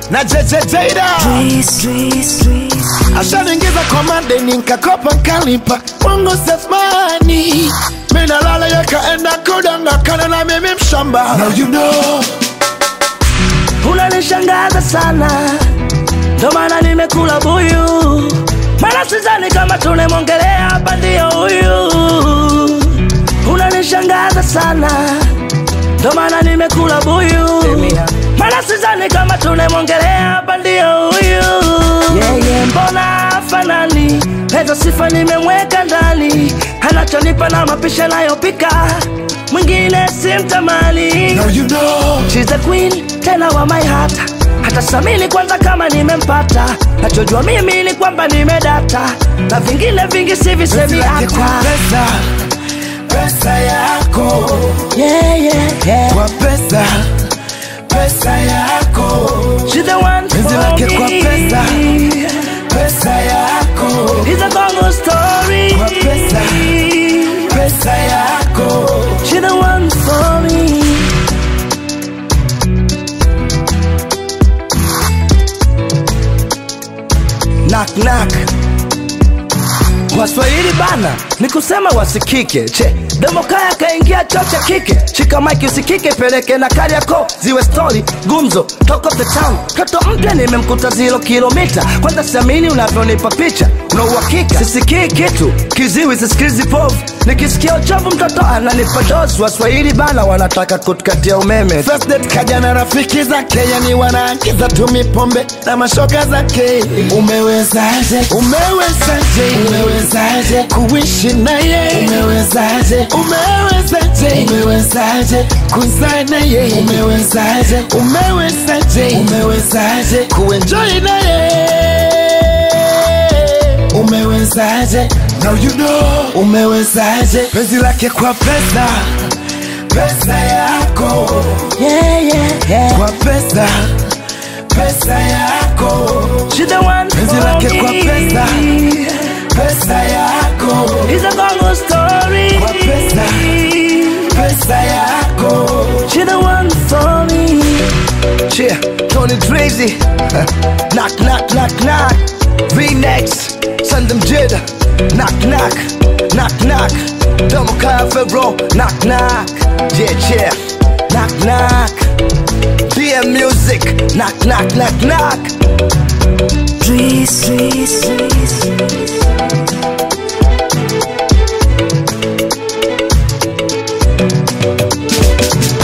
na Jada ashaningiza kwa mande nikakopa nkalipa Mungu sefmani mina lala yakaenda kudanga kana na mimi mshamba. Now you know unanishangaza sana ndo maana nimekula buyu maana sidhani kama tunemwongelea hapa ndio huyu. Unanishangaza sana ndo maana nimekula buyu maana sidhani kama tunemwongelea hapa ndio huyu. Yeye mbona fanani hizo sifa nimemweka ndani anachonipa na mapisha nayopika mwingine simtamani. Now you know she's the queen tena wa my heart hata samini kwanza kama nimempata nachojua mimi ni kwamba nimedata na vingine vingi sivisemi hata pesa yako kwa pesa yako she's the one for me kwa pesa yako it's a Congo story kwa pesa yako she's the one for me. Knock knock Waswahili bana ni kusema wasikike. Che Demokaya kaingia chocha kike. Shika mic usikike peleke na kari yako ziwe story gumzo talk of the town. Toto mpya nimemkuta 0 kilomita kwanza siamini unavyonipa picha una uhakika sisikii kitu kiziwi sisikizi povu nikisikia uchovu mtoto ananipa dozi. Waswahili bana wanataka kutukatia umeme. First date kaja na rafiki zake yani wanaangiza tumipombe na mashoga zake. Umewezaje kuishi naye? Umewezaje kuzaa naye? Umewezaje kuenjoy naye? Umewezaje? Now you know umewezaje penzi lake kwa pesa yako kwa pesa yako she's the one penzi lake kwa pesa yako it's a Congo story kwa pesa yako she's the one for me. Yeah, Tony Tracy knock knock knock knock V-Nex send them Jada knock knock knock knock Demokaya Febro knock knock yeah knock knock DM Music knock knock knock knock Trees